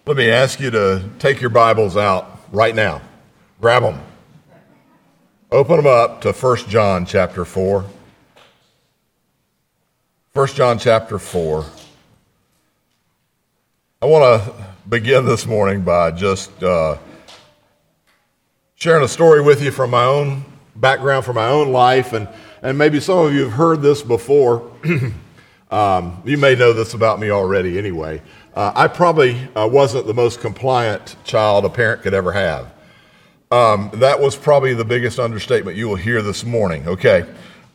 Let me ask you to take your Bibles out right now. Grab them. Open them up to 1 John chapter 4. 1 John chapter 4. I want to begin this morning by just sharing a story with you from my own background, from my own life, and maybe some of you have heard this before. You may know this about me already anyway. I probably wasn't the most compliant child a parent could ever have. That was probably the biggest understatement you will hear this morning, okay?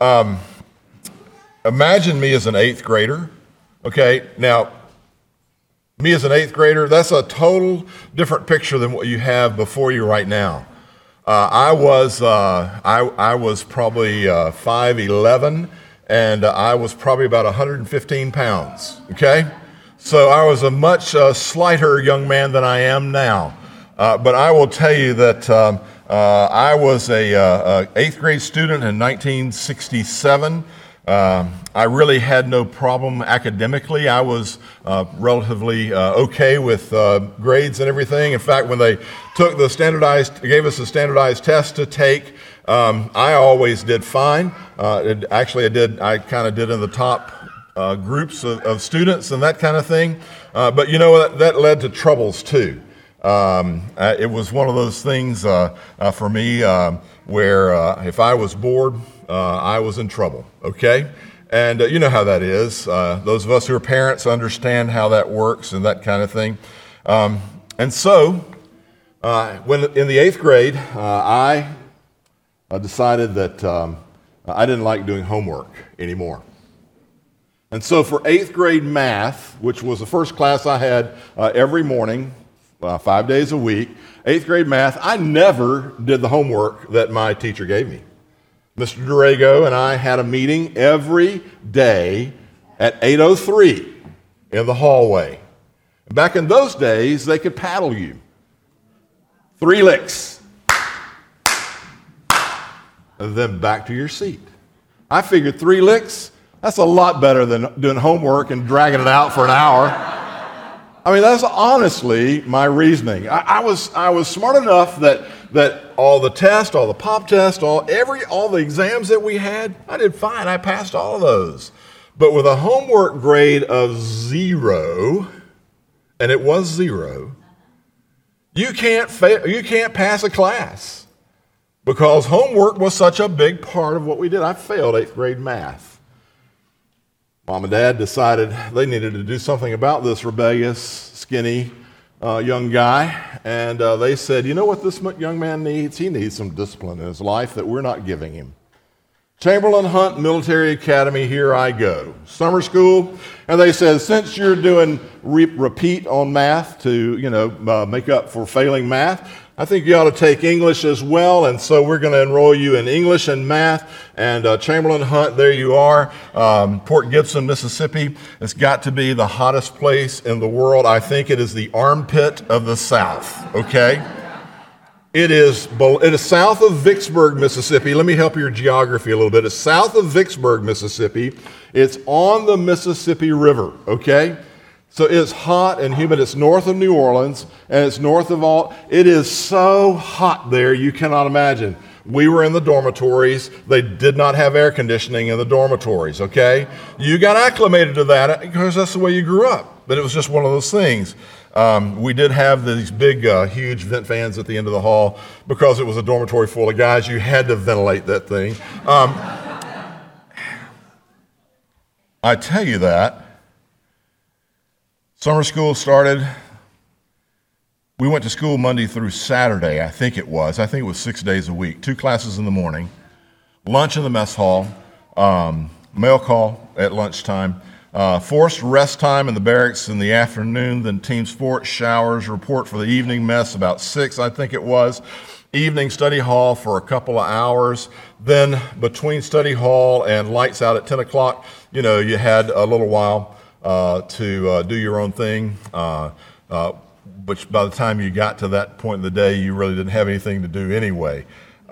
Imagine me as an 8th grader, okay? Now, me as an 8th grader, that's a total different picture than what you have before you right now. I was probably 5'11", and I was probably about 115 pounds, okay? So I was a much slighter young man than I am now. But I will tell you that I was a 8th grade student in 1967. I really had no problem academically. I was relatively okay with grades and everything. In fact, when they gave us a standardized test to take, I always did fine. I kind of did in the top groups of students and that kind of thing. But you know what? That led to troubles too. It was one of those things for me where if I was bored, I was in trouble, okay? And you know how that is. Those of us who are parents understand how that works and that kind of thing. And so, when in the 8th grade, I decided that I didn't like doing homework anymore. And so for 8th grade math, which was the first class I had every morning, 5 days a week, 8th grade math, I never did the homework that my teacher gave me. Mr. Durego and I had a meeting every day at 8:03 in the hallway. Back in those days, they could paddle you. 3 licks. And then back to your seat. I figured 3 licks, that's a lot better than doing homework and dragging it out for an hour. I mean, that's honestly my reasoning. I was smart enough that all the tests, all the pop tests, all the exams that we had, I did fine. I passed all of those. But with a homework grade of 0, and it was 0, you can't pass a class because homework was such a big part of what we did. I failed 8th grade math. Mom and Dad decided they needed to do something about this rebellious, skinny young guy, and they said, you know what this young man needs? He needs some discipline in his life that we're not giving him. Chamberlain Hunt Military Academy, here I go. Summer school, and they said, since you're doing repeat on math to, make up for failing math, I think you ought to take English as well, and so we're going to enroll you in English and math, and Chamberlain Hunt, there you are, Port Gibson, Mississippi. It's got to be the hottest place in the world. I think it is the armpit of the South, okay? It is south of Vicksburg, Mississippi. Let me help your geography a little bit. It's south of Vicksburg, Mississippi. It's on the Mississippi River, okay? So it's hot and humid. It's north of New Orleans, and it's north of it is so hot there, you cannot imagine. We were in the dormitories. They did not have air conditioning in the dormitories, okay? You got acclimated to that because that's the way you grew up. But it was just one of those things. We did have these big, huge vent fans at the end of the hall because it was a dormitory full of guys. You had to ventilate that thing. I tell you that. Summer school started. We went to school Monday through Saturday, I think it was. I think it was 6 days a week. 2 classes in the morning, lunch in the mess hall, mail call at lunchtime, forced rest time in the barracks in the afternoon, then team sports, showers, report for the evening mess about 6, I think it was. Evening study hall for a couple of hours. Then between study hall and lights out at 10 o'clock, you had a little while to do your own thing, which by the time you got to that point in the day, you really didn't have anything to do anyway.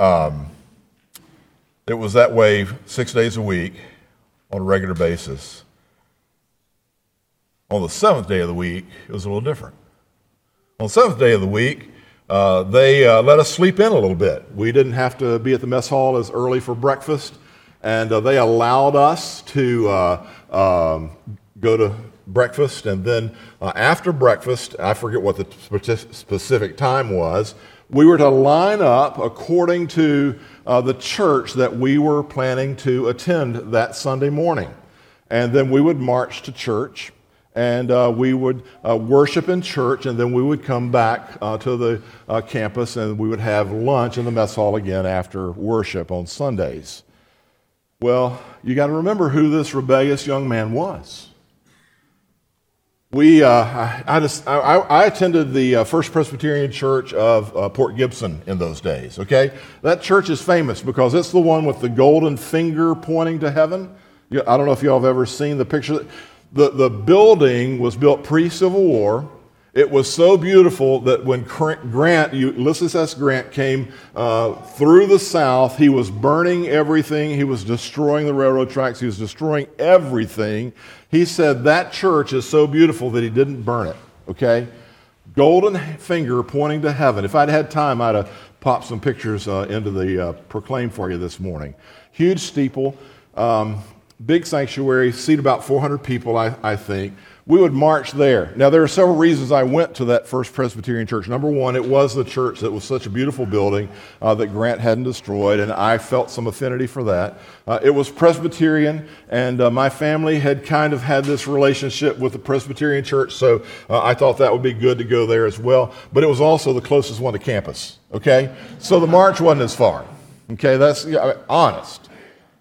It was that way 6 days a week on a regular basis. On the 7th day of the week, it was a little different. On the seventh day of the week, they let us sleep in a little bit. We didn't have to be at the mess hall as early for breakfast, and they allowed us to go to breakfast, and then after breakfast, I forget what the specific time was, we were to line up according to the church that we were planning to attend that Sunday morning. And then we would march to church, and we would worship in church, and then we would come back to the campus, and we would have lunch in the mess hall again after worship on Sundays. Well, you got to remember who this rebellious young man was. I attended the First Presbyterian Church of Port Gibson in those days, okay? That church is famous because it's the one with the golden finger pointing to heaven. I don't know if y'all have ever seen the picture. The building was built pre-Civil War. It was so beautiful that when Ulysses S. Grant came through the South, he was burning everything. He was destroying the railroad tracks. He was destroying everything. He said that church is so beautiful that he didn't burn it, okay? Golden finger pointing to heaven. If I'd had time, I'd have popped some pictures into the Proclaim for you this morning. Huge steeple, big sanctuary, seat about 400 people, I think. We would march there. Now, there are several reasons I went to that First Presbyterian Church. Number one, it was the church that was such a beautiful building that Grant hadn't destroyed, and I felt some affinity for that. It was Presbyterian, and my family had kind of had this relationship with the Presbyterian Church, so I thought that would be good to go there as well. But it was also the closest one to campus, okay? So the march wasn't as far, okay? That's honest.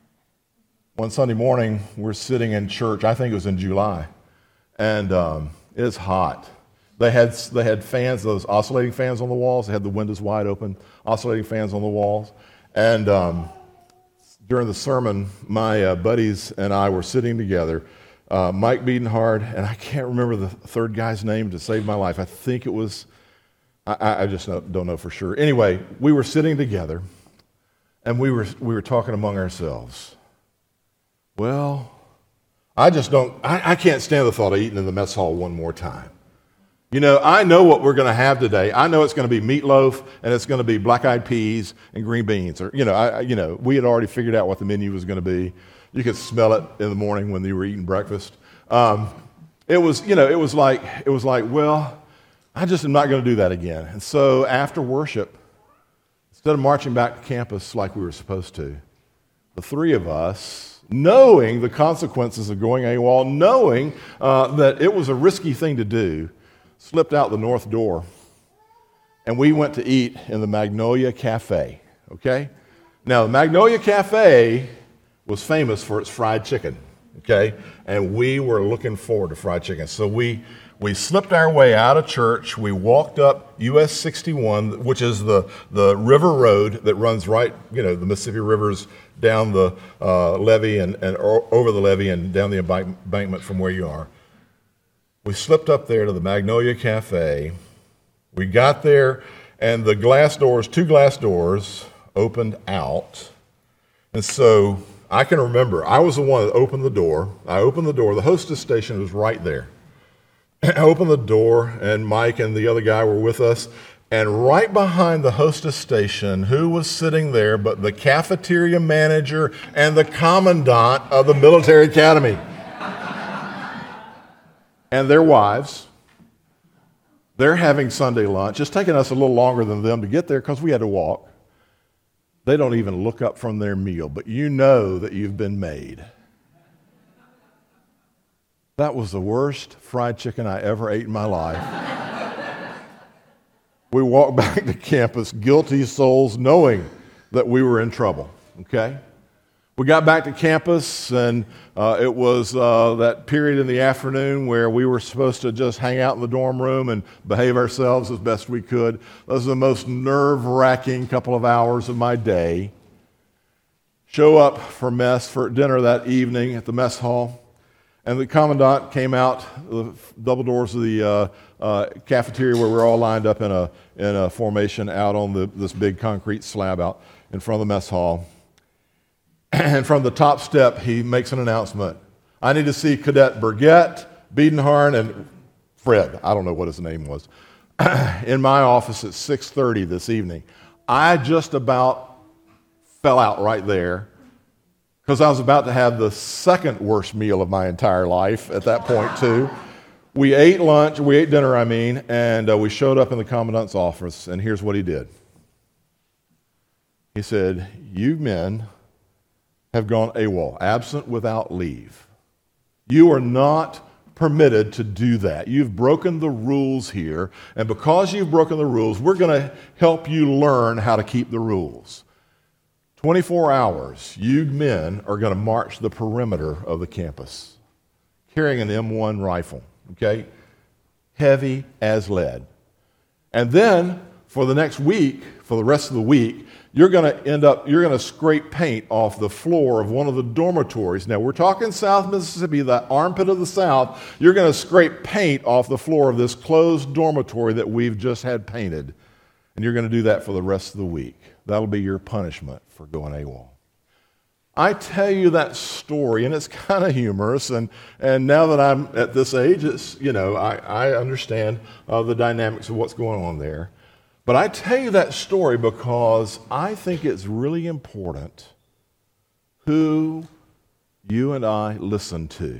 One Sunday morning, we're sitting in church. I think it was in July. And it's hot. They had fans, those oscillating fans on the walls. They had the windows wide open, oscillating fans on the walls. And during the sermon, my buddies and I were sitting together. Mike Biedenhard, and I can't remember the third guy's name to save my life. I think it was, I just don't know for sure. Anyway, we were sitting together, and we were talking among ourselves. Well, I can't stand the thought of eating in the mess hall one more time. You know, I know what we're going to have today. I know it's going to be meatloaf, and it's going to be black-eyed peas and green beans. Or, we had already figured out what the menu was going to be. You could smell it in the morning when you were eating breakfast. It was like, well, I just am not going to do that again. And so after worship, instead of marching back to campus like we were supposed to, the three of us, knowing the consequences of going AWOL, knowing that it was a risky thing to do, slipped out the north door, and we went to eat in the Magnolia Cafe, okay? Now, the Magnolia Cafe was famous for its fried chicken, okay? And we were looking forward to fried chicken. So we slipped our way out of church. We walked up US 61, which is the river road that runs right, the Mississippi River's down the levee and over the levee and down the embankment from where you are. We slipped up there to the Magnolia Cafe. We got there, and the two glass doors, opened out. And so I can remember, I was the one that opened the door. I opened the door. The hostess station was right there. I opened the door, and Mike and the other guy were with us. And right behind the hostess station, who was sitting there but the cafeteria manager and the commandant of the military academy? And their wives. They're having Sunday lunch. It's taken us a little longer than them to get there because we had to walk. They don't even look up from their meal, but you know that you've been made. That was the worst fried chicken I ever ate in my life. We walked back to campus, guilty souls, knowing that we were in trouble, okay? We got back to campus, and it was that period in the afternoon where we were supposed to just hang out in the dorm room and behave ourselves as best we could. Those are the most nerve-wracking couple of hours of my day. Show up for dinner that evening at the mess hall. And the commandant came out the double doors of the cafeteria where we're all lined up in a formation out on this big concrete slab out in front of the mess hall. And from the top step, he makes an announcement. I need to see Cadet Burgett, Biedenharn, and Fred. I don't know what his name was. in my office at 6:30 this evening. I just about fell out right there because I was about to have the second worst meal of my entire life at that point, too. We ate dinner, and we showed up in the commandant's office, and here's what he did. He said, "You men have gone AWOL, absent without leave. You are not permitted to do that. You've broken the rules here, and because you've broken the rules, we're going to help you learn how to keep the rules. 24 hours, you men are going to march the perimeter of the campus, carrying an M1 rifle, okay? Heavy as lead. And then, for the next week, for the rest of the week, you're going to scrape paint off the floor of one of the dormitories. Now, we're talking South Mississippi, the armpit of the South. You're going to scrape paint off the floor of this closed dormitory that we've just had painted. And you're going to do that for the rest of the week. That'll be your punishment for going AWOL." I tell you that story, and it's kind of humorous, and now that I'm at this age, it's, I understand the dynamics of what's going on there. But I tell you that story because I think it's really important who you and I listen to.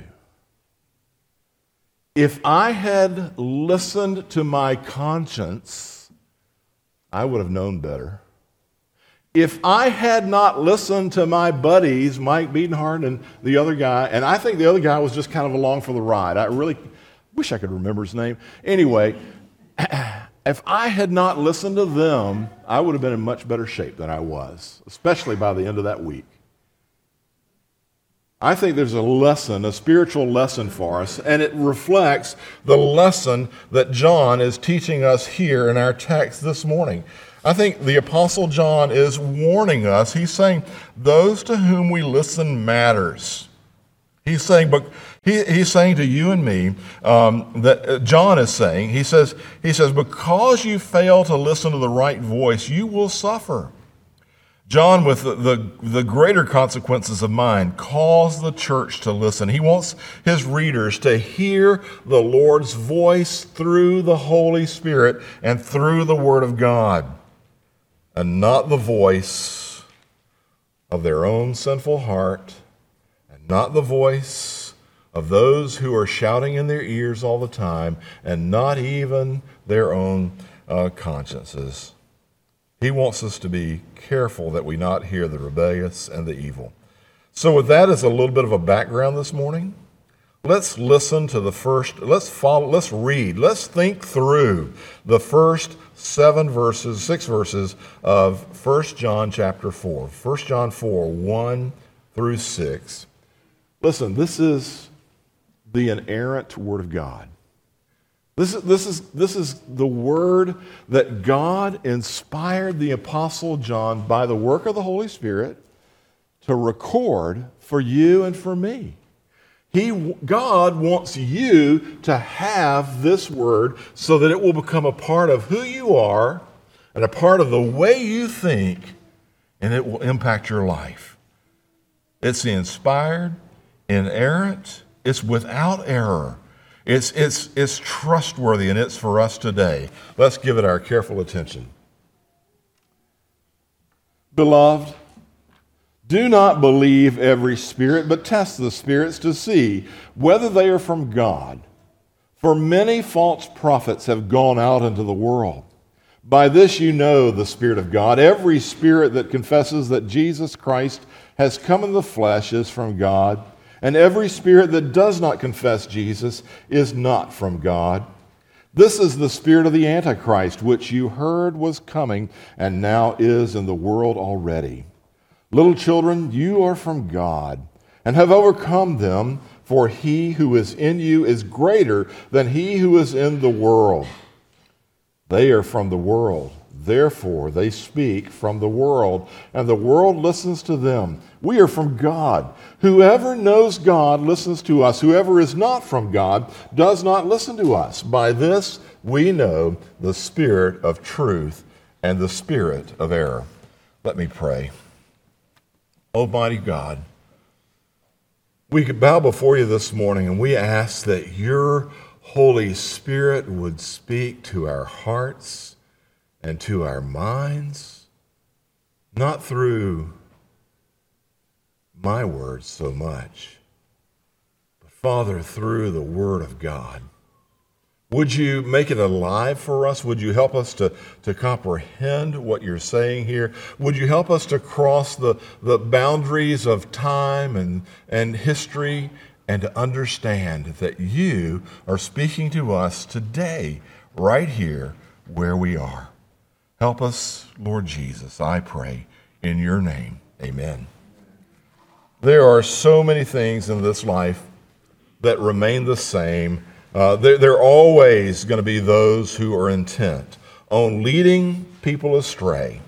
If I had listened to my conscience, I would have known better. If I had not listened to my buddies, Mike Biedenhart and the other guy, and I think the other guy was just kind of along for the ride. I really wish I could remember his name. Anyway, if I had not listened to them, I would have been in much better shape than I was, especially by the end of that week. I think there's a lesson, a spiritual lesson for us, and it reflects the lesson that John is teaching us here in our text this morning. I think the Apostle John is warning us. He's saying, those to whom we listen matters. He's saying to you and me, that John is saying, he says, because you fail to listen to the right voice, you will suffer. John, with the greater consequences of mind, calls the church to listen. He wants his readers to hear the Lord's voice through the Holy Spirit and through the Word of God, and not the voice of their own sinful heart, and not the voice of those who are shouting in their ears all the time, and not even their own consciences. He wants us to be careful that we not hear the rebellious and the evil. So with that as a little bit of a background this morning, let's listen to let's read, let's think through the first 6 verses of 1 John chapter 4. 1 John 4, 1 through 6. Listen, this is the inerrant Word of God. This is the word that God inspired the Apostle John by the work of the Holy Spirit to record for you and for me. God wants you to have this word so that it will become a part of who you are and a part of the way you think, and it will impact your life. It's the inspired, inerrant, it's without error. It's trustworthy, and it's for us today. Let's give it our careful attention. Beloved, do not believe every spirit, but test the spirits to see whether they are from God. For many false prophets have gone out into the world. By this you know the Spirit of God. Every spirit that confesses that Jesus Christ has come in the flesh is from God. And every spirit that does not confess Jesus is not from God. This is the spirit of the Antichrist, which you heard was coming and now is in the world already. Little children, you are from God and have overcome them, for he who is in you is greater than he who is in the world. They are from the world. Therefore, they speak from the world, and the world listens to them. We are from God. Whoever knows God listens to us. Whoever is not from God does not listen to us. By this we know the spirit of truth and the spirit of error. Let me pray. Almighty God, we bow before you this morning, and we ask that your Holy Spirit would speak to our hearts and to our minds, not through my words so much, but Father, through the Word of God. Would you make it alive for us? Would you help us to comprehend what you're saying here? Would you help us to cross the boundaries of time and history and to understand that you are speaking to us today, right here where we are? Help us, Lord Jesus, I pray, in your name. Amen. There are so many things in this life that remain the same. There are always going to be those who are intent on leading people astray,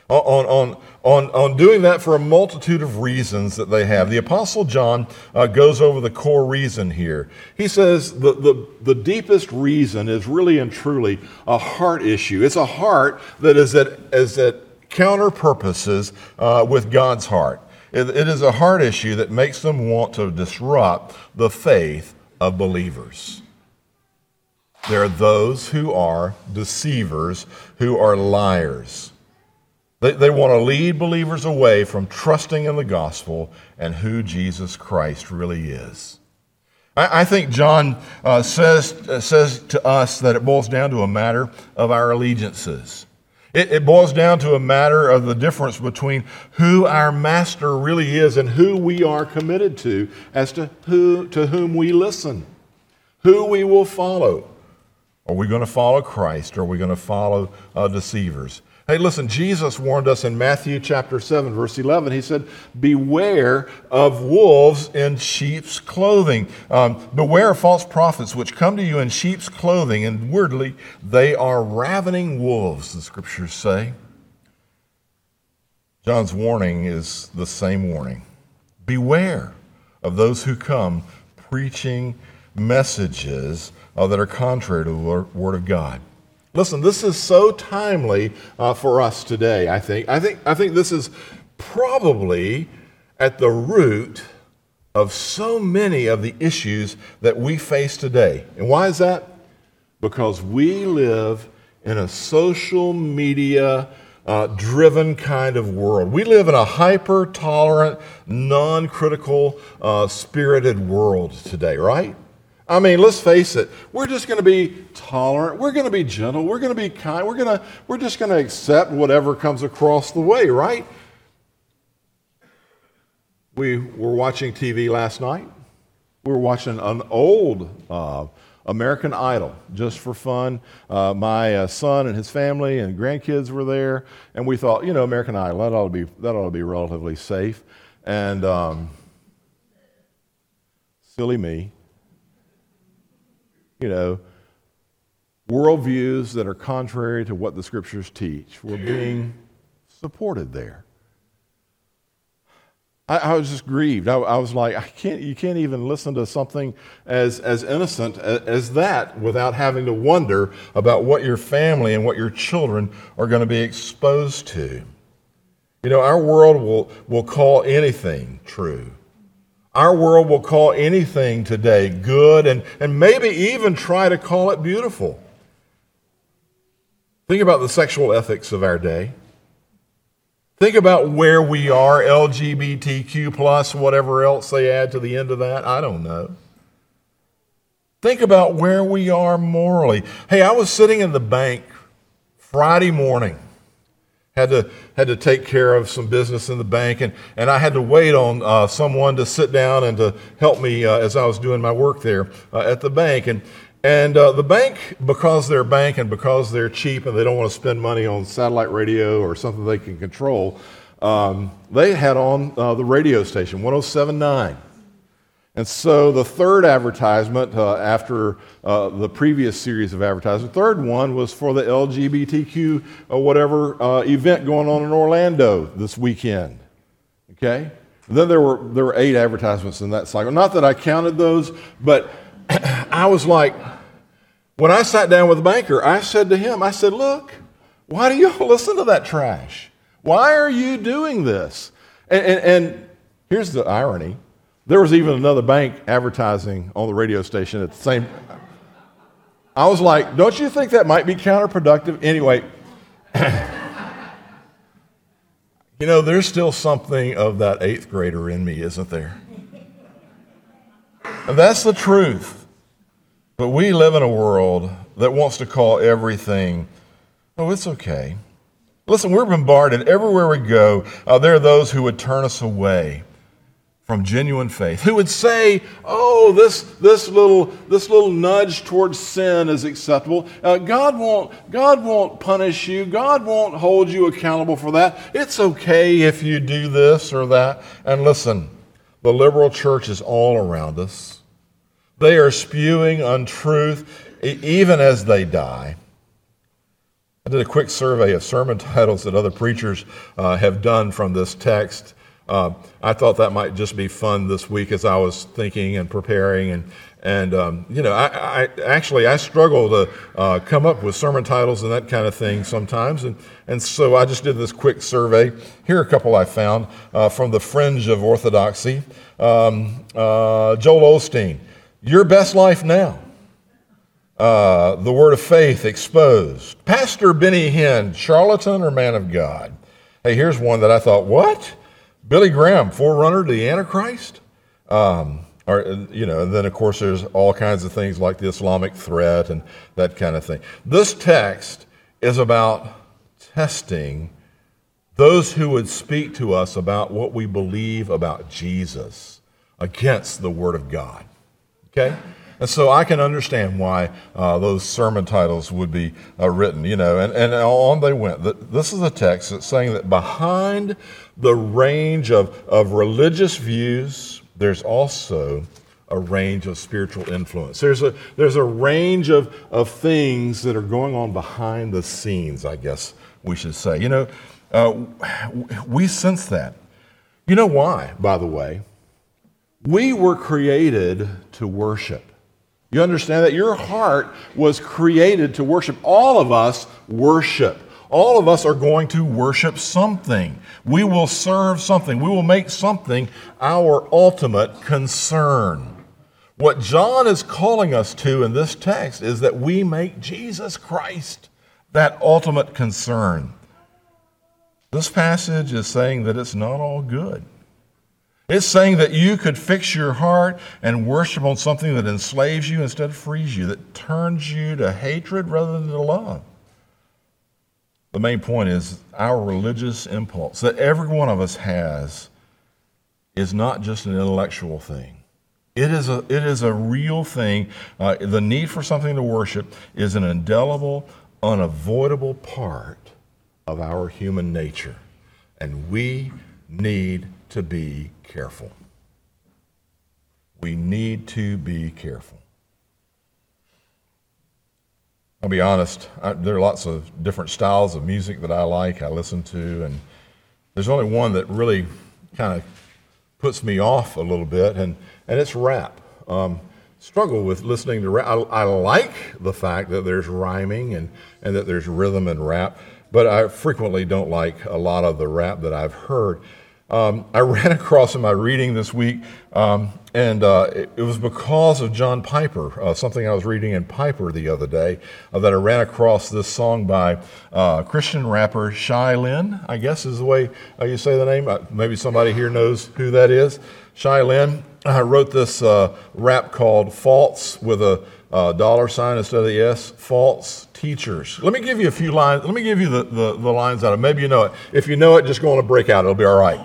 on doing that for a multitude of reasons that they have. The Apostle John goes over the core reason here. He says the deepest reason is really and truly a heart issue. It's a heart that is at counter purposes with God's heart. It is a heart issue that makes them want to disrupt the faith of believers. There are those who are deceivers, who are liars. They want to lead believers away from trusting in the gospel and who Jesus Christ really is. I think John says to us that it boils down to a matter of our allegiances. It boils down to a matter of the difference between who our master really is and who we are committed to as to whom we listen, who we will follow. Are we going to follow Christ or are we going to follow deceivers? Hey, listen, Jesus warned us in Matthew chapter 7, verse 11. He said, beware of wolves in sheep's clothing. Beware of false prophets which come to you in sheep's clothing, and inwardly they are ravening wolves, the scriptures say. John's warning is the same warning. Beware of those who come preaching messages that are contrary to the Word of God. Listen, this is so timely for us today, I think. I think this is probably at the root of so many of the issues that we face today. And why is that? Because we live in a social media driven kind of world. We live in a hyper-tolerant, non-critical, spirited world today, right? I mean, let's face it, we're just going to be tolerant, we're going to be gentle, we're going to be kind, we're just going to accept whatever comes across the way, right? We were watching TV last night. We were watching an old American Idol, just for fun. My son and his family and grandkids were there, and we thought, American Idol, that ought to be relatively safe. And silly me. Worldviews that are contrary to what the scriptures teach were being supported there. I was just grieved. I was like, you can't even listen to something as innocent as that without having to wonder about what your family and what your children are going to be exposed to. Our world will call anything true. Our world will call anything today good and maybe even try to call it beautiful. Think about the sexual ethics of our day. Think about where we are, LGBTQ+, whatever else they add to the end of that. I don't know. Think about where we are morally. Hey, I was sitting in the bank Friday morning. Had to take care of some business in the bank, and I had to wait on someone to sit down and to help me as I was doing my work there at the bank. And the bank, because they're a bank and because they're cheap and they don't want to spend money on satellite radio or something they can control, they had on the radio station, 107.9. And so the third advertisement after the previous series of advertisements, the third one was for the LGBTQ event going on in Orlando this weekend. Okay? And then there were 8 advertisements in that cycle. Not that I counted those, but I was like, when I sat down with the banker, I said to him, look, why do you listen to that trash? Why are you doing this? And here's the irony. There was even another bank advertising on the radio station at the same time. I was like, don't you think that might be counterproductive? Anyway, there's still something of that 8th grader in me, isn't there? And that's the truth. But we live in a world that wants to call everything, oh, it's okay. Listen, we're bombarded everywhere we go. There are those who would turn us away from genuine faith, who would say, oh, this little nudge towards sin is acceptable. God won't punish you. God won't hold you accountable for that. It's okay if you do this or that. And listen, the liberal church is all around us. They are spewing untruth even as they die. I did a quick survey of sermon titles that other preachers have done from this text. I thought that might just be fun this week as I was thinking and preparing. I struggle to come up with sermon titles and that kind of thing sometimes. And so I just did this quick survey. Here are a couple I found from the fringe of orthodoxy. Joel Osteen, Your Best Life Now. The Word of Faith Exposed. Pastor Benny Hinn, Charlatan or Man of God? Hey, here's one that I thought, what? Billy Graham, Forerunner to the Antichrist? And then of course there's all kinds of things like the Islamic threat and that kind of thing. This text is about testing those who would speak to us about what we believe about Jesus against the Word of God. Okay? And so I can understand why those sermon titles would be written, and on they went. This is a text that's saying that behind the range of religious views, there's also a range of spiritual influence. There's a range of things that are going on behind the scenes, I guess we should say. We sense that. You know why, by the way? We were created to worship. You understand that? Your heart was created to worship. All of us worship. All of us are going to worship something. We will serve something. We will make something our ultimate concern. What John is calling us to in this text is that we make Jesus Christ that ultimate concern. This passage is saying that it's not all good. It's saying that you could fix your heart and worship on something that enslaves you instead of frees you, that turns you to hatred rather than to love. The main point is our religious impulse that every one of us has is not just an intellectual thing. It is a real thing. The need for something to worship is an indelible, unavoidable part of our human nature. And we need to be careful. We need to be careful. I'll be honest, there are lots of different styles of music that I like, I listen to, and there's only one that really kind of puts me off a little bit, and it's rap. Struggle with listening to rap. I like the fact that there's rhyming and that there's rhythm in rap, but I frequently don't like a lot of the rap that I've heard. I ran across in my reading this week, and it was because of John Piper, something I was reading in Piper the other day, that I ran across this song by Christian rapper Shai Linne, I guess is the way you say the name. Maybe somebody here knows who that is. Shai Linne wrote this rap called False with a dollar sign instead of the S, False Teachers. Let me give you a few lines. Let me give you the lines out of it. Maybe you know it. If you know it, just go on a breakout. It'll be all right.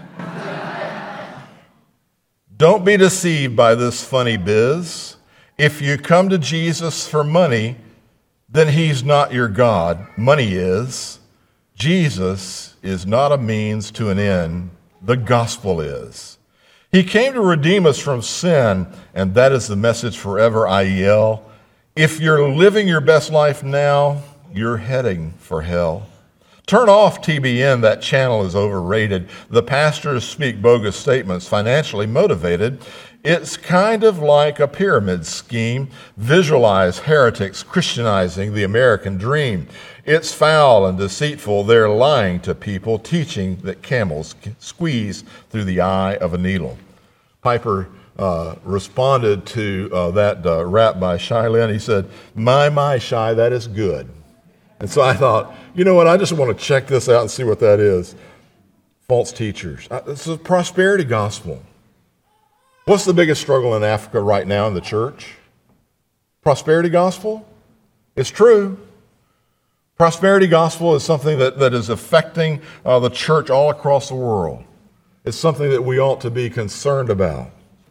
Don't be deceived by this funny biz. If you come to Jesus for money, then he's not your God. Money is. Jesus is not a means to an end. The gospel is. He came to redeem us from sin, and that is the message forever I yell. If you're living your best life now, you're heading for hell. Turn off TBN, that channel is overrated. The pastors speak bogus statements, financially motivated. It's kind of like a pyramid scheme. Visualize heretics Christianizing the American dream. It's foul and deceitful. They're lying to people, teaching that camels can squeeze through the eye of a needle. Piper responded to that rap by Shai Linne. He said, my, Shai, that is good. And so I thought, you know what, I just want to check this out and see what that is. False teachers. This is a prosperity gospel. What's the biggest struggle in Africa right now in the church? Prosperity gospel? It's true. Prosperity gospel is something that is affecting the church all across the world. It's something that we ought to be concerned about.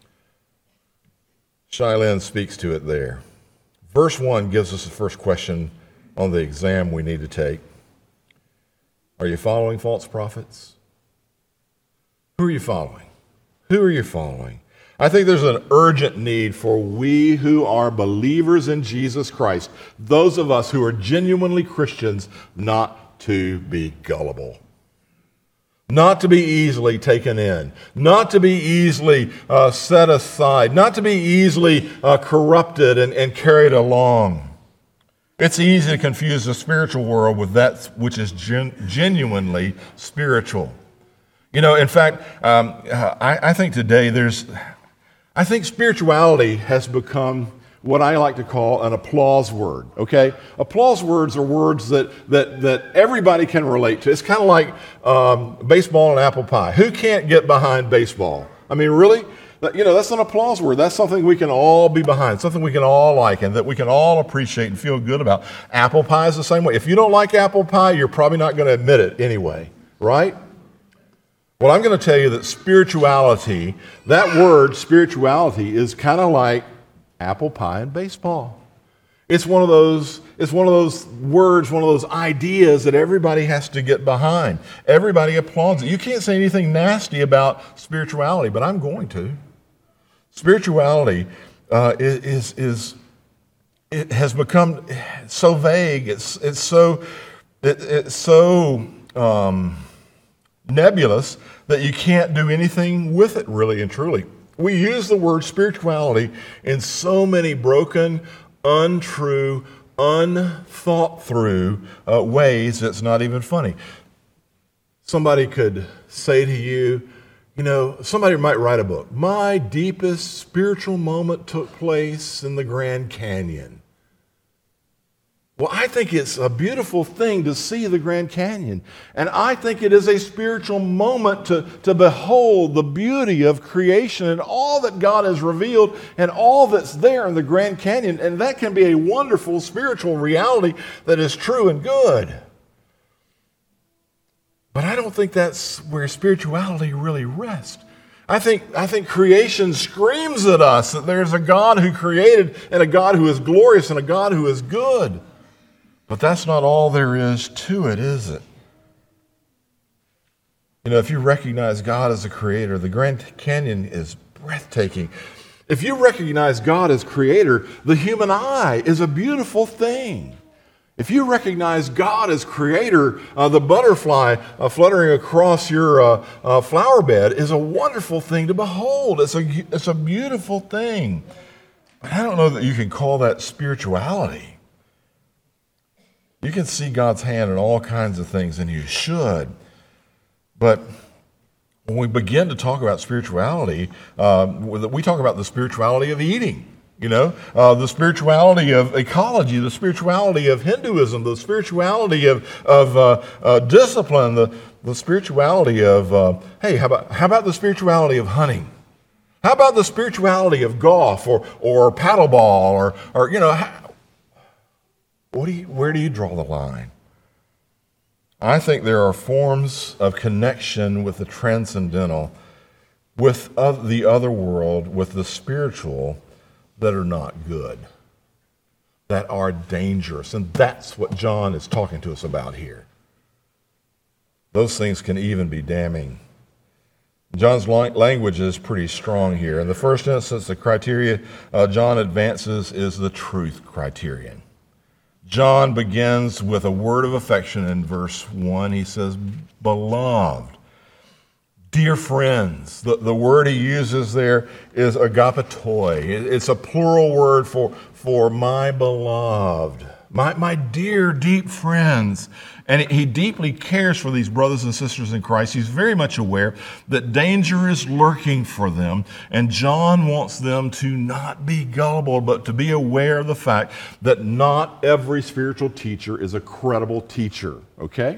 Shai Linne speaks to it there. Verse 1 gives us the first question on the exam we need to take. Are you following false prophets? Who are you following? Who are you following? I think there's an urgent need for we who are believers in Jesus Christ, those of us who are genuinely Christians, not to be gullible, not to be easily taken in, not to be easily set aside, not to be easily corrupted and carried along. It's easy to confuse the spiritual world with that which is genuinely spiritual. You know, in fact, I think today I think spirituality has become what I like to call an applause word, okay? Applause words are words that everybody can relate to. It's kind of like baseball and apple pie. Who can't get behind baseball? I mean, really? You know, that's an applause word. That's something we can all be behind, something we can all like and that we can all appreciate and feel good about. Apple pie is the same way. If you don't like apple pie, you're probably not going to admit it anyway, right? Well, I'm going to tell you that spirituality, that word spirituality, is kind of like apple pie and baseball. It's one of those words, one of those ideas that everybody has to get behind. Everybody applauds it. You can't say anything nasty about spirituality, but I'm going to. Spirituality it has become so vague. It's so nebulous that you can't do anything with it, really and truly. We use the word spirituality in so many broken, untrue, unthought through ways that's not even funny. Somebody could say to you, you know, somebody might write a book. My deepest spiritual moment took place in the Grand Canyon. Well, I think it's a beautiful thing to see the Grand Canyon. And I think it is a spiritual moment to behold the beauty of creation and all that God has revealed and all that's there in the Grand Canyon. And that can be a wonderful spiritual reality that is true and good. But I don't think that's where spirituality really rests. I think creation screams at us that there's a God who created and a God who is glorious and a God who is good. But that's not all there is to it, is it? You know, if you recognize God as a creator, the Grand Canyon is breathtaking. If you recognize God as creator, the human eye is a beautiful thing. If you recognize God as creator, the butterfly fluttering across your flower bed is a wonderful thing to behold. It's a beautiful thing. But I don't know that you can call that spirituality. You can see God's hand in all kinds of things, and you should. But when we begin to talk about spirituality, we talk about the spirituality of eating, you know, the spirituality of ecology, the spirituality of Hinduism, the spirituality of discipline, the spirituality of, how about the spirituality of hunting? How about the spirituality of golf or paddleball or you know, where do you draw the line? I think there are forms of connection with the transcendental, with the other world, with the spiritual, that are not good, that are dangerous. And that's what John is talking to us about here. Those things can even be damning. John's language is pretty strong here. In the first instance, the criteria John advances is the truth criterion. John begins with a word of affection in verse 1. He says, beloved, dear friends. The word he uses there is agapetoi. It's a plural word for my beloved. my dear, deep friends. And he deeply cares for these brothers and sisters in Christ. He's very much aware that danger is lurking for them. And John wants them to not be gullible, but to be aware of the fact that not every spiritual teacher is a credible teacher, okay?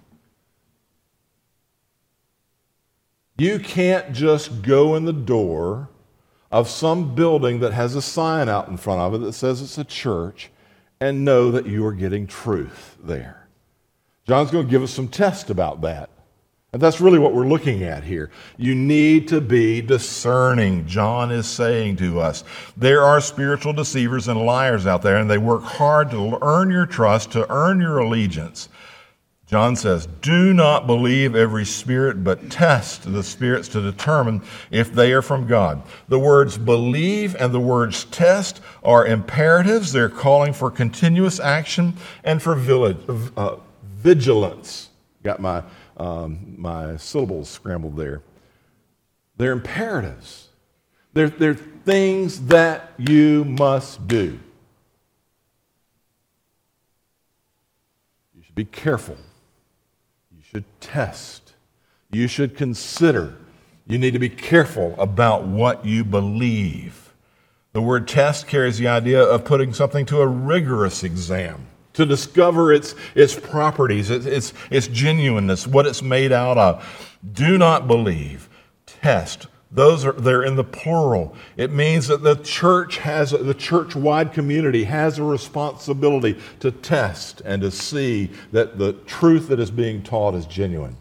You can't just go in the door of some building that has a sign out in front of it that says it's a church and know that you are getting truth there. John's going to give us some tests about that. And that's really what we're looking at here. You need to be discerning. John is saying to us, there are spiritual deceivers and liars out there, and they work hard to earn your trust, to earn your allegiance. John says, do not believe every spirit, but test the spirits to determine if they are from God. The words believe and the words test are imperatives. They're calling for continuous action and for vigilance. Got my syllables scrambled there. They're imperatives. They're things that you must do. You should be careful. You should test. You should consider. You need to be careful about what you believe. The word test carries the idea of putting something to a rigorous exam, to discover its properties, its genuineness, what it's made out of. Do not believe. Test. They're in the plural. It means that the church-wide community has a responsibility to test and to see that the truth that is being taught is genuine.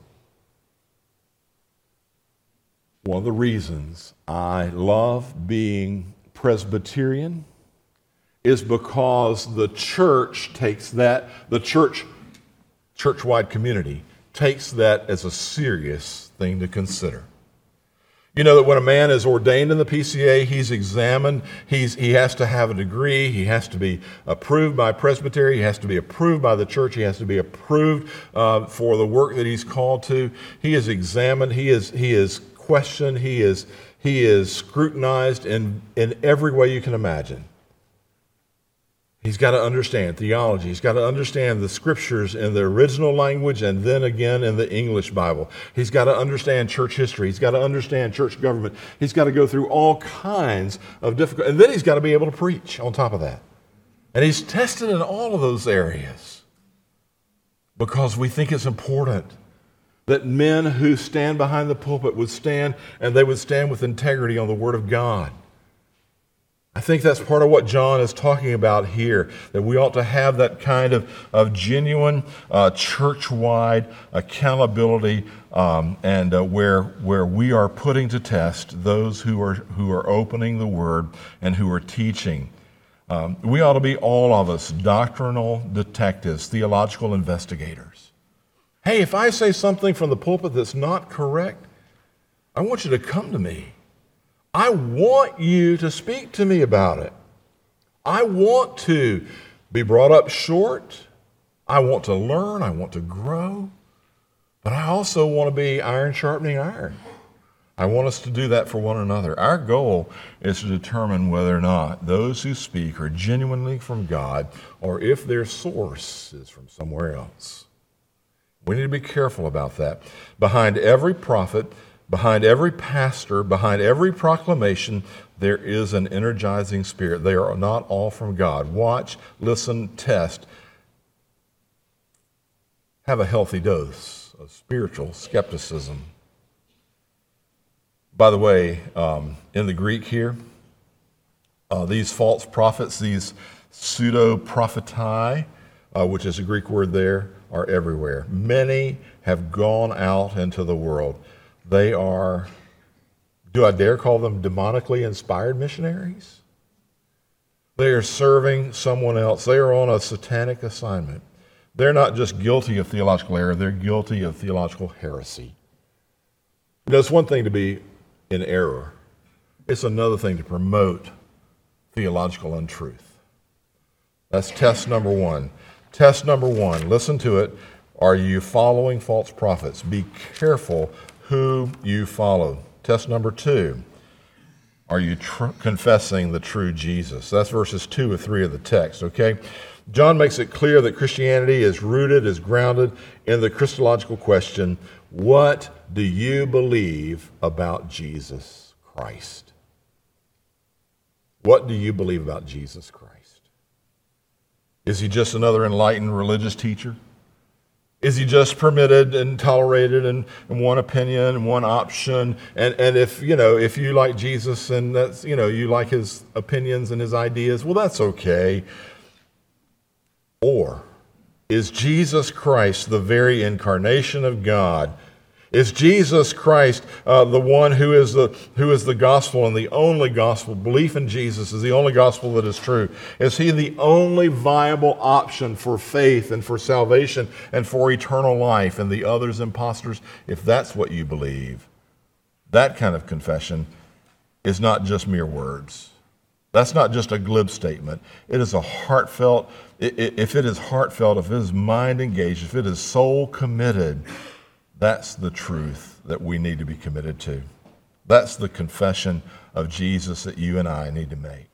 One of the reasons I love being Presbyterian is because the church takes that, the church-wide community takes that as a serious thing to consider. You know that when a man is ordained in the PCA, he's examined, he has to have a degree, he has to be approved by Presbytery, he has to be approved by the church, he has to be approved for the work that he's called to. He is examined, he is questioned, he is scrutinized in every way you can imagine. He's got to understand theology. He's got to understand the scriptures in the original language and then again in the English Bible. He's got to understand church history. He's got to understand church government. He's got to go through all kinds of difficult, and then he's got to be able to preach on top of that. And he's tested in all of those areas because we think it's important that men who stand behind the pulpit would stand, and they would stand with integrity on the Word of God. I think that's part of what John is talking about here, that we ought to have that kind of genuine church-wide accountability and where we are putting to test those who are opening the Word and who are teaching. We ought to be, all of us, doctrinal detectives, theological investigators. Hey, if I say something from the pulpit that's not correct, I want you to come to me. I want you to speak to me about it. I want to be brought up short. I want to learn. I want to grow. But I also want to be iron sharpening iron. I want us to do that for one another. Our goal is to determine whether or not those who speak are genuinely from God or if their source is from somewhere else. We need to be careful about that. Behind every prophet, behind every pastor, behind every proclamation, there is an energizing spirit. They are not all from God. Watch, listen, test. Have a healthy dose of spiritual skepticism. By the way, in the Greek here, these false prophets, these pseudo-prophetai, which is a Greek word there, are everywhere. Many have gone out into the world. They are, do I dare call them demonically inspired missionaries? They are serving someone else. They are on a satanic assignment. They're not just guilty of theological error, they're guilty of theological heresy. You know, it's one thing to be in error. It's another thing to promote theological untruth. That's test number one. Test number one, listen to it. Are you following false prophets? Be careful who you follow. Test number two, are you confessing the true Jesus? That's verses 2 or 3 of the text, okay? John makes it clear that Christianity is rooted, is grounded in the Christological question, what do you believe about Jesus Christ? What do you believe about Jesus Christ? Is he just another enlightened religious teacher? Is he just permitted and tolerated in one opinion and one option? And if you like Jesus and that's you like his opinions and his ideas, well, that's okay. Or is Jesus Christ the very incarnation of God? Is Jesus Christ the one who is the gospel and the only gospel? Belief in Jesus is the only gospel that is true. Is he the only viable option for faith and for salvation and for eternal life, and the others imposters? If that's what you believe, that kind of confession is not just mere words. That's not just a glib statement. It is a heartfelt, if it is heartfelt, if it is mind engaged, if it is soul committed, that's the truth that we need to be committed to. That's the confession of Jesus that you and I need to make.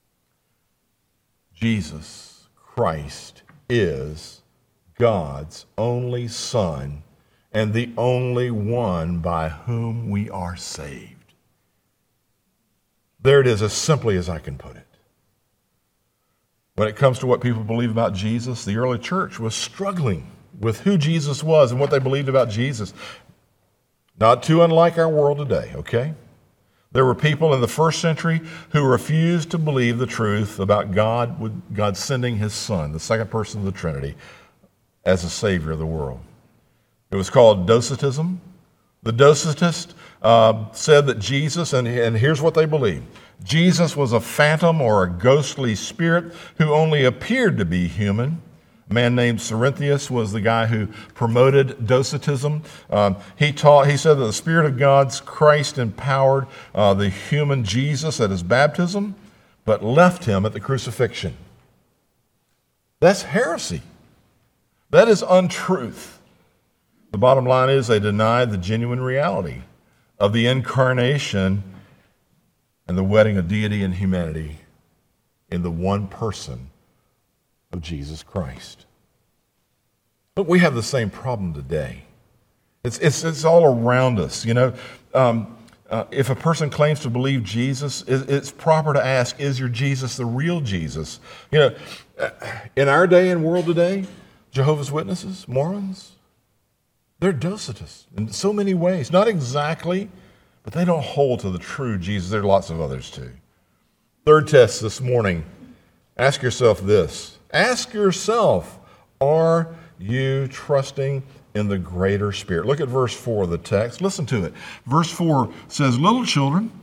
Jesus Christ is God's only Son and the only one by whom we are saved. There it is, as simply as I can put it. When it comes to what people believe about Jesus, the early church was struggling with who Jesus was and what they believed about Jesus. Not too unlike our world today, okay? There were people in the first century who refused to believe the truth about God sending his Son, the second person of the Trinity, as a Savior of the world. It was called Docetism. The Docetists said that Jesus, and here's what they believed, Jesus was a phantom or a ghostly spirit who only appeared to be human. A man named Cerinthius was the guy who promoted Docetism. He said that the Spirit of God's Christ empowered the human Jesus at his baptism, but left him at the crucifixion. That's heresy. That is untruth. The bottom line is they denied the genuine reality of the incarnation and the wedding of deity and humanity in the one person of Jesus Christ. But we have the same problem today. It's all around us. If a person claims to believe Jesus, it's proper to ask, is your Jesus the real Jesus? In our day and world today, Jehovah's Witnesses, Mormons, they're Docetists in so many ways. Not exactly, but they don't hold to the true Jesus. There are lots of others too. Third test this morning, ask yourself this. Ask yourself, are you trusting in the greater Spirit? Look at verse 4 of the text. Listen to it. Verse 4 says, little children,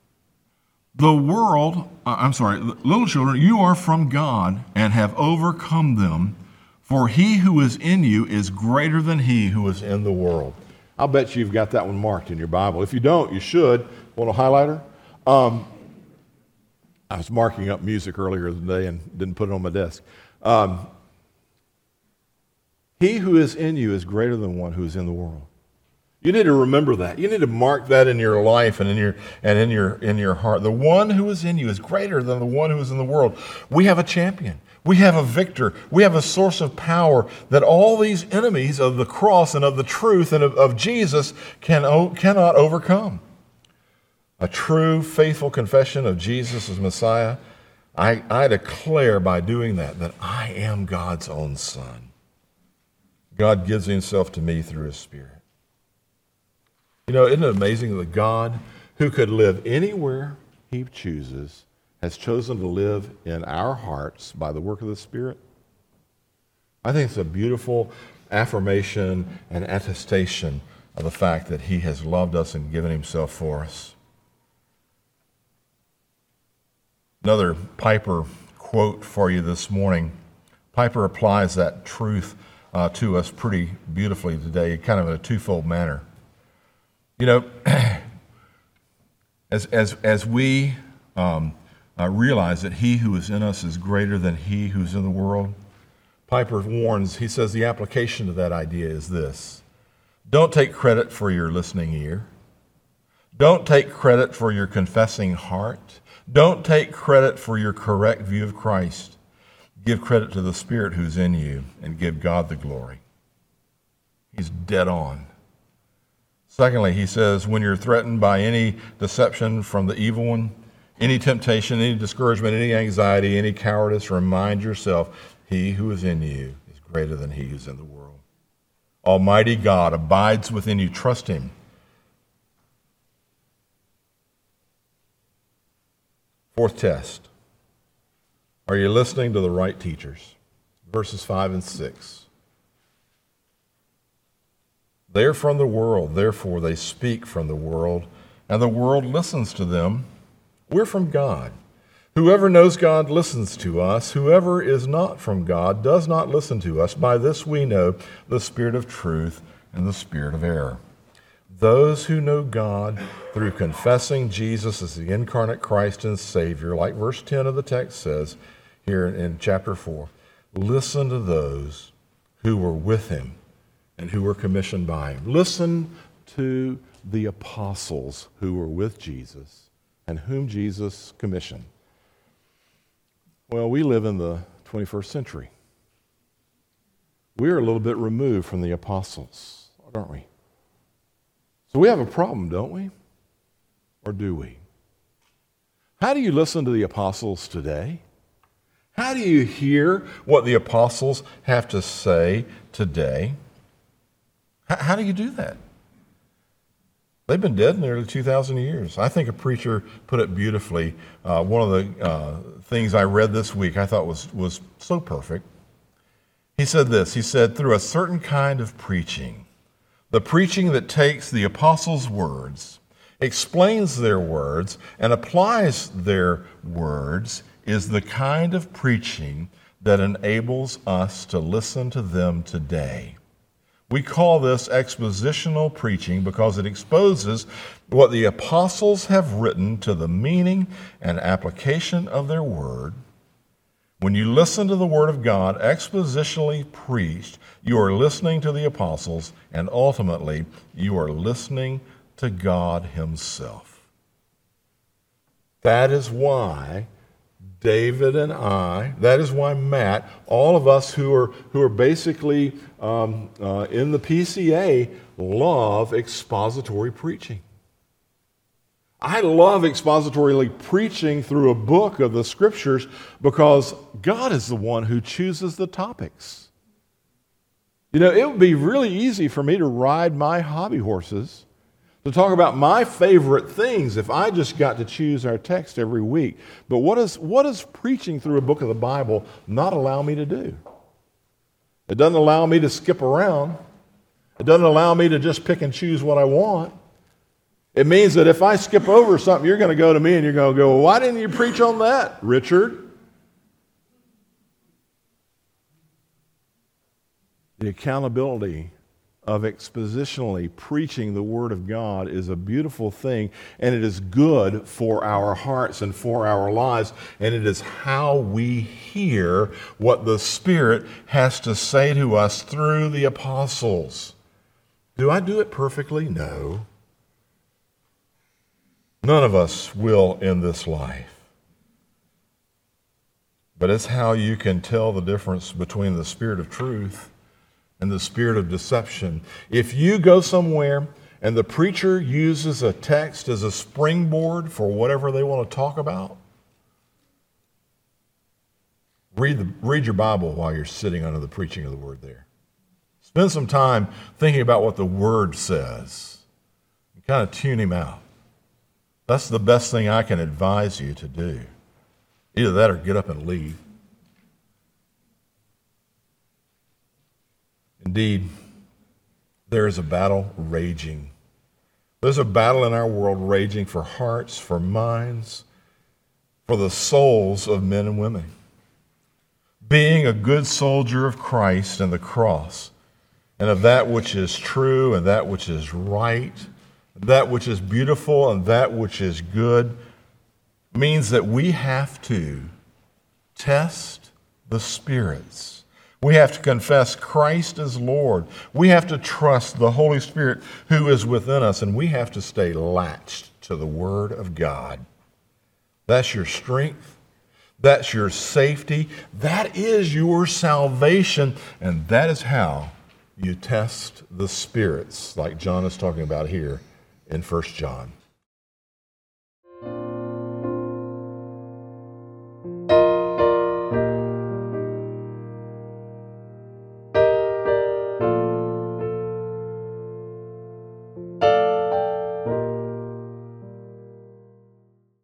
little children, you are from God and have overcome them, for he who is in you is greater than he who is in the world. I'll bet you've got that one marked in your Bible. If you don't, you should. Want a highlighter? I was marking up music earlier today and didn't put it on my desk. He who is in you is greater than one who is in the world. You need to remember that. You need to mark that in your life and in your heart. The one who is in you is greater than the one who is in the world. We have a champion. We have a victor. We have a source of power that all these enemies of the cross and of the truth and of Jesus cannot overcome. A true, faithful confession of Jesus as Messiah, I declare by doing that I am God's own Son. God gives himself to me through his Spirit. Isn't it amazing that God, who could live anywhere he chooses, has chosen to live in our hearts by the work of the Spirit? I think it's a beautiful affirmation and attestation of the fact that he has loved us and given himself for us. Another Piper quote for you this morning. Piper applies that truth to us pretty beautifully today, kind of in a twofold manner. As we realize that he who is in us is greater than he who's in the world, Piper warns, he says the application of that idea is this. Don't take credit for your listening ear. Don't take credit for your confessing heart. Don't take credit for your correct view of Christ. Give credit to the Spirit who's in you and give God the glory. He's dead on. Secondly, he says, when you're threatened by any deception from the evil one, any temptation, any discouragement, any anxiety, any cowardice, remind yourself, he who is in you is greater than he who's in the world. Almighty God abides within you. Trust him. Fourth test. Are you listening to the right teachers? Verses 5 and 6. They are from the world, therefore they speak from the world, and the world listens to them. We're from God. Whoever knows God listens to us. Whoever is not from God does not listen to us. By this we know the spirit of truth and the spirit of error. Those who know God through confessing Jesus as the incarnate Christ and Savior, like verse 10 of the text says here in chapter 4, listen to those who were with him and who were commissioned by him. Listen to the apostles who were with Jesus and whom Jesus commissioned. Well, we live in the 21st century. We're a little bit removed from the apostles, aren't we? So we have a problem, don't we? Or do we? How do you listen to the apostles today? How do you hear what the apostles have to say today? How do you do that? They've been dead nearly 2,000 years. I think a preacher put it beautifully. One of the things I read this week I thought was so perfect. He said this. He said, through a certain kind of preaching, the preaching that takes the apostles' words, explains their words, and applies their words is the kind of preaching that enables us to listen to them today. We call this expositional preaching because it exposes what the apostles have written to the meaning and application of their word. When you listen to the word of God expositionally preached, you are listening to the apostles, and ultimately you are listening to God himself. That is why David and I, that is why Matt, all of us who are basically in the PCA love expository preaching. I love expositorily preaching through a book of the Scriptures because God is the one who chooses the topics. You know, it would be really easy for me to ride my hobby horses to talk about my favorite things if I just got to choose our text every week. But what does preaching through a book of the Bible not allow me to do? It doesn't allow me to skip around. It doesn't allow me to just pick and choose what I want. It means that if I skip over something, you're going to go to me and you're going to go, well, why didn't you preach on that, Richard? The accountability of expositionally preaching the Word of God is a beautiful thing, and it is good for our hearts and for our lives, and it is how we hear what the Spirit has to say to us through the apostles. Do I do it perfectly? No. None of us will in this life. But it's how you can tell the difference between the spirit of truth and the spirit of deception. If you go somewhere and the preacher uses a text as a springboard for whatever they want to talk about, read your Bible while you're sitting under the preaching of the Word there. Spend some time thinking about what the Word says and kind of tune him out. That's the best thing I can advise you to do. Either that or get up and leave. Indeed, there is a battle raging. There's a battle in our world raging for hearts, for minds, for the souls of men and women. Being a good soldier of Christ and the cross, and of that which is true and that which is right, that which is beautiful and that which is good, means that we have to test the spirits. We have to confess Christ as Lord. We have to trust the Holy Spirit who is within us, and we have to stay latched to the Word of God. That's your strength. That's your safety. That is your salvation. And that is how you test the spirits, like John is talking about here in 1 John.